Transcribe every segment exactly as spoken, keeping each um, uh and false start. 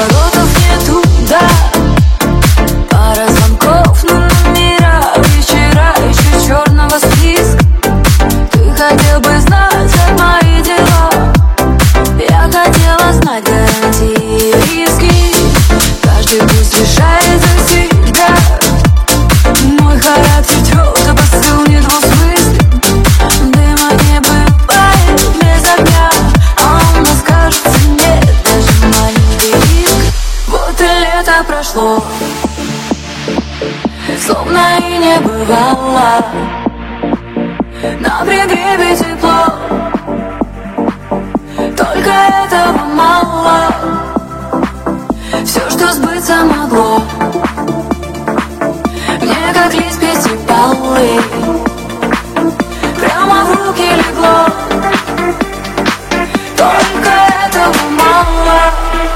поворотов не туда. Пара звонков на номера, вечера еще черного списка. Ты хотел бы знать как мои дела. Я хотела знать гарантии и риски. Каждый пусть решает за себя. Мой характер твердо посыл не двусмыслен. Дыма не бывает без огня, а у нас кажется нет даже маленький риск. Вот и лето прошло, словно и не бывало. На пригреве тепло, только этого мало. Все, что сбыться могло, мне как лист пятипалый прямо в руки легло. Только этого мало.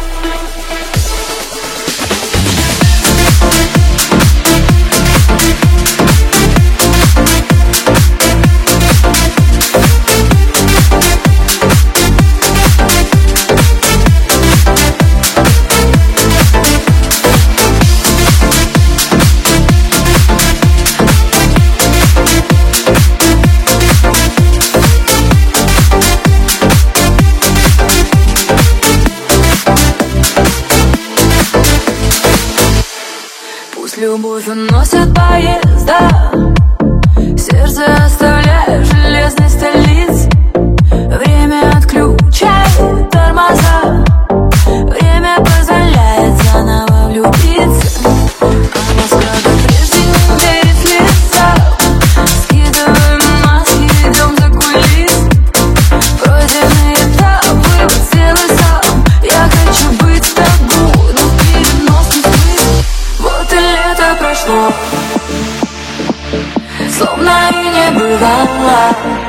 Любовь уносит поезда, сердце оставляя в железной столице. Время отключает тормоза, время позволяет заново влюбиться. А Москва, как прежде, не верит лицам. Скидываем маски, идем за кулисы. Пройденный этап, выбор сделай сам. Я хочу быть с тобой, но в переносном смысле. Вот и лето прошло, словно и не бывало.